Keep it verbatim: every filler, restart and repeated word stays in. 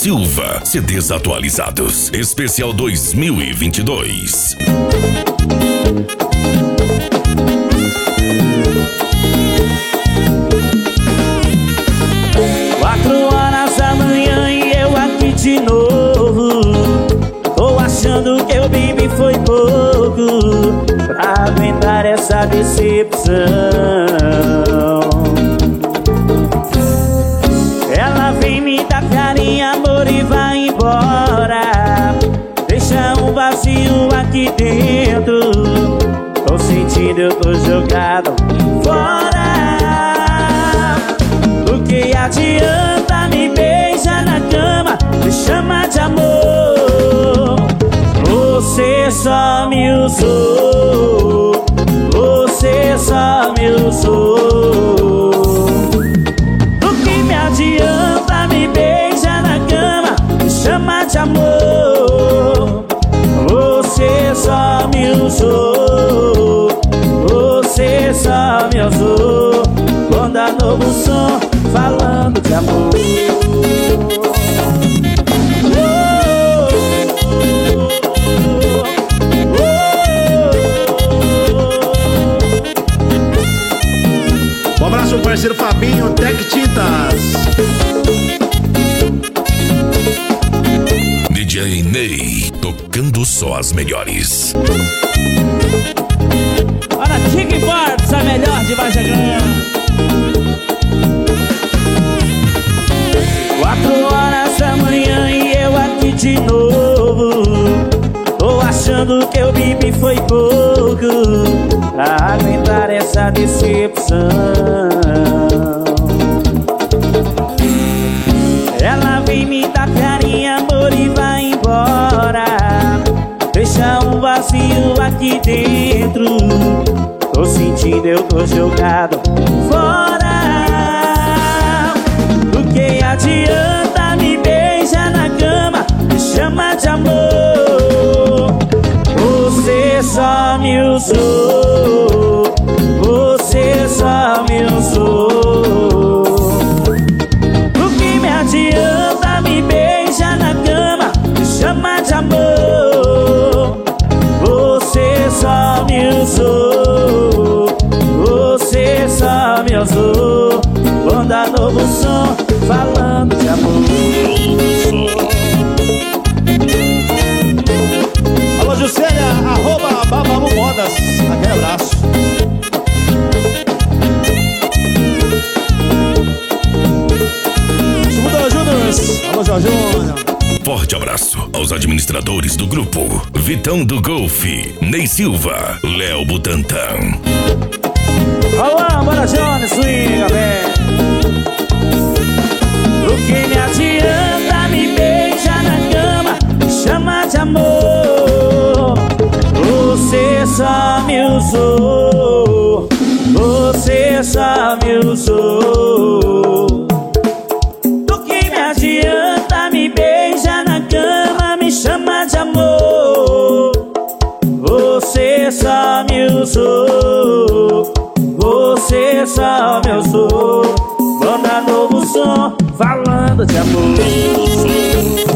Silva, C Ds atualizados, especial dois mil e vinte e dois. Quatro horas da manhã e eu aqui de novo. Tô achando que eu bebi foi pouco pra aguentar essa decepção. Ela vem me dar carinho, amor, e vai embora. Deixa um vazio aqui dentro. Tô sentindo, eu tô jogado fora. O que adianta me beijar na cama, me chama de amor? Você só me usou, você só me usou. O que me adianta me beijar na cama, me chama de amor? Você só me usou, você só me usou. Manda novo som falando de amor. Um abraço ao parceiro Fabinho, Tec Tintas. D J Ney, tocando só as melhores. Olha, Chique Fortes, a melhor de Vargem Grande. Quatro horas da manhã e eu aqui de novo. Tô achando que eu bebi foi pouco pra aguentar essa decepção. Ela vem me dar carinho, amor, e vai embora. Deixa um vazio aqui dentro. Tô sentindo, eu tô jogado fora. O que adianta me beijar na cama, me chama de amor? Você só me usou, você só me usou. O que me adianta me beijar na cama, me chama de amor? Você só me usou, você só me usou. Manda novo som falando de amor. Alô, Juscelia, arroba Babalu Modas. Aquele abraço. Júnior Júnior. Alô, Jorge Júnior. Forte abraço aos administradores do grupo: Vitão do Golfe, Ney Silva, Léo Butantan. Alô, bora Jones, swing, velho. O que me adianta me beijar na cama, me chama de amor? Você só me usou, você só me usou. O que me adianta me beijar na cama, me chama de amor? Você só me usou, você só me usou. Manda novo som falando de amor.